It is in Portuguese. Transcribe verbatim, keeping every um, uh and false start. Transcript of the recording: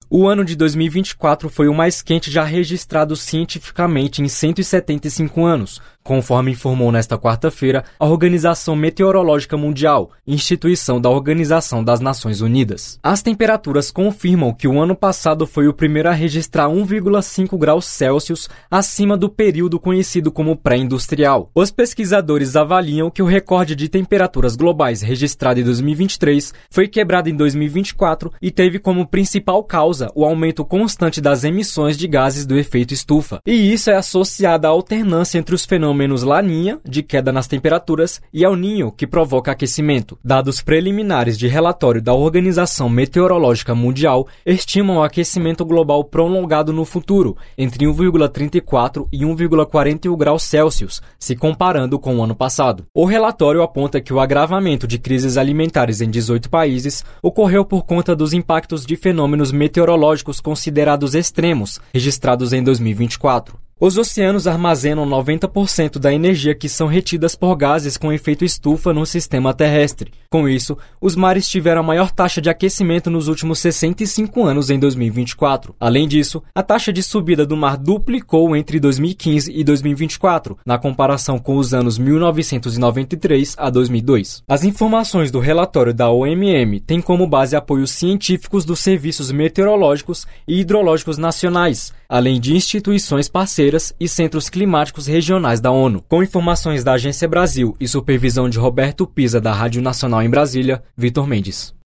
O ano de dois mil e vinte e quatro foi o mais quente já registrado cientificamente em cento e setenta e cinco anos, conforme informou nesta quarta-feira a Organização Meteorológica Mundial, instituição da Organização das Nações Unidas. As temperaturas confirmam que o ano passado foi o primeiro a registrar um vírgula cinco graus Celsius acima do período conhecido como pré-industrial. Os pesquisadores avaliam que o recorde de temperaturas globais registrado em dois mil e vinte e três foi quebrado em dois mil e vinte e quatro e teve como principal causa o aumento constante das emissões de gases do efeito estufa. E isso é associado à alternância entre os fenômenos Laninha, de queda nas temperaturas, e El Niño, que provoca aquecimento. Dados preliminares de relatório da Organização Meteorológica Mundial estimam o aquecimento global prolongado no futuro, entre um vírgula trinta e quatro e um vírgula quarenta e um graus Celsius, se comparando com o ano passado. O relatório aponta que o agravamento de crises alimentares em dezoito países ocorreu por conta dos impactos de fenômenos meteorológicos considerados extremos, registrados em dois mil e vinte e quatro. Os oceanos armazenam noventa por cento da energia que são retidas por gases com efeito estufa no sistema terrestre. Com isso, os mares tiveram a maior taxa de aquecimento nos últimos sessenta e cinco anos em dois mil e vinte e quatro. Além disso, a taxa de subida do mar duplicou entre dois mil e quinze e dois mil e vinte e quatro, na comparação com os anos mil novecentos e noventa e três a dois mil e dois. As informações do relatório da O M M têm como base apoios científicos dos serviços meteorológicos e hidrológicos nacionais, além de instituições parceiras e centros climáticos regionais da ONU. Com informações da Agência Brasil e supervisão de Roberto Pisa da Rádio Nacional em Brasília, Vitor Mendes.